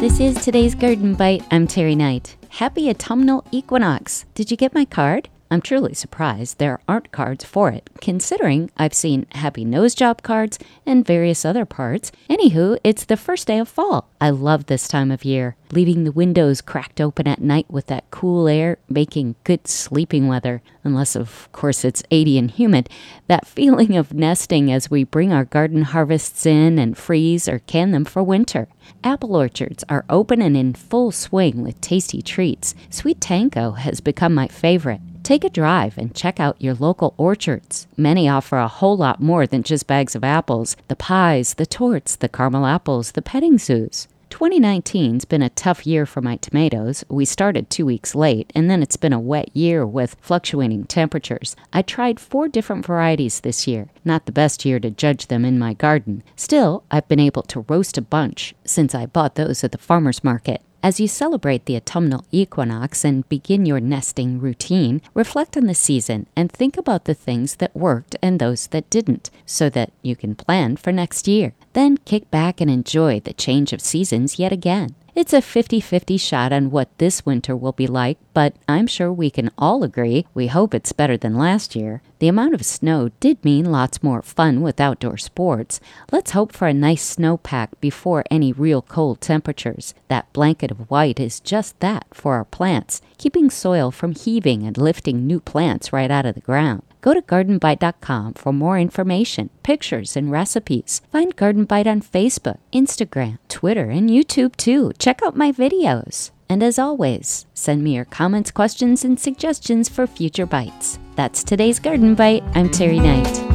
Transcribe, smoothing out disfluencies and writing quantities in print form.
This is today's Garden Bite. I'm Terry Knight. Happy autumnal equinox. Did you get my card? I'm truly surprised there aren't cards for it, considering I've seen happy nose job cards and various other parts. Anywho, it's the first day of fall. I love this time of year, leaving the windows cracked open at night with that cool air, making good sleeping weather, unless of course it's 80 and humid. That feeling of nesting as we bring our garden harvests in and freeze or can them for winter. Apple orchards are open and in full swing with tasty treats. Sweet Tango has become my favorite. Take a drive and check out your local orchards. Many offer a whole lot more than just bags of apples. The pies, the torts, the caramel apples, the petting zoos. 2019's been a tough year for my tomatoes. We started 2 weeks late, and then it's been a wet year with fluctuating temperatures. I tried 4 different varieties this year. Not the best year to judge them in my garden. Still, I've been able to roast a bunch since I bought those at the farmer's market. As you celebrate the autumnal equinox and begin your nesting routine, reflect on the season and think about the things that worked and those that didn't, so that you can plan for next year. Then kick back and enjoy the change of seasons yet again. It's a 50-50 shot on what this winter will be like, but I'm sure we can all agree we hope it's better than last year. The amount of snow did mean lots more fun with outdoor sports. Let's hope for a nice snowpack before any real cold temperatures. That blanket of white is just that for our plants, keeping soil from heaving and lifting new plants right out of the ground. Go to gardenbite.com for more information, pictures, and recipes. Find Garden Bite on Facebook, Instagram, Twitter, and YouTube too. Check out my videos. And as always, send me your comments, questions, and suggestions for future bites. That's today's Garden Bite. I'm Terry Knight.